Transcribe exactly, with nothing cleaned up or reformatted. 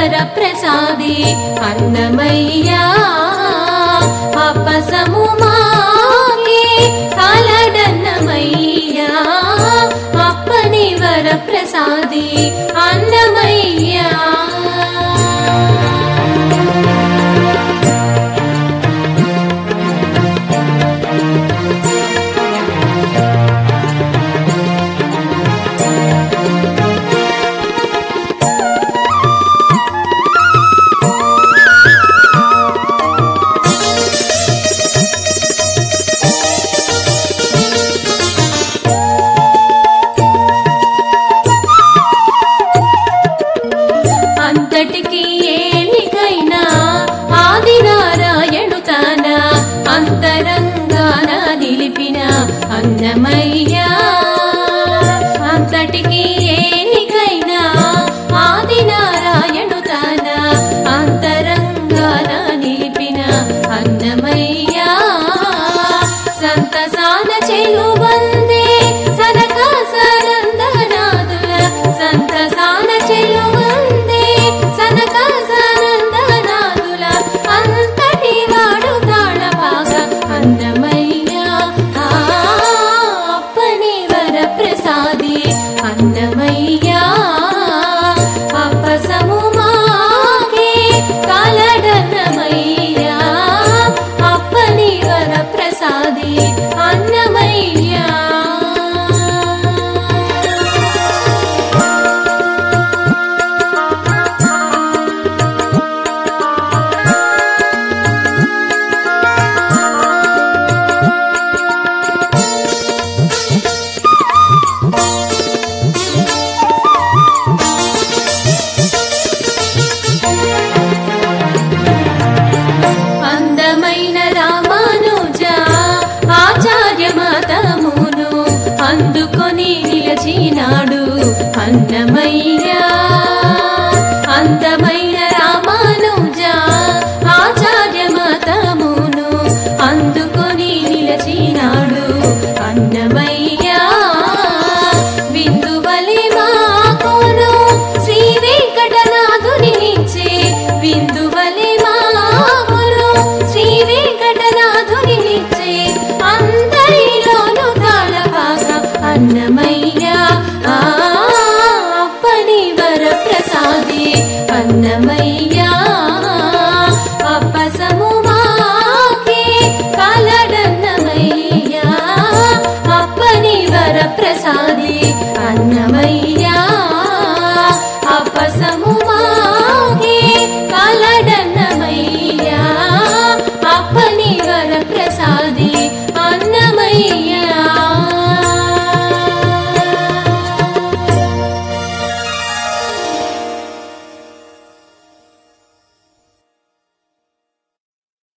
వరప్రసాది అన్నమయ్యా అప్పసము మాకే కలడన్నమయ్యా అప్పని వరప్రసాది అన్నమయ్యా అంతటికి ఏలికైనా ఆది నారాయణు తాన అంతరంగాన నిలిపిన అన్నమయ్యా అంతటికి ఏలికైనా ఆది నారాయణు తాన అంతరంగాన నిలిపిన అన్నమయ్యా సంతసాన చెలువందే సనక సనందనాదుల సంతసాన చెలువందే సనక సనందనాదుల అంతటి వాడు తాళపాగ అన్నమయ్యా అప్పని వరప్రసాది అన్నమయ్యా అప్పసము మాకే కలడన్నమయ్యా అప్పని వరప్రసాది అన్నమయ్యా అందమైన రామానుజ ఆచార్య మతమును అందుకొని నిలచినాడు అన్నమయ్యా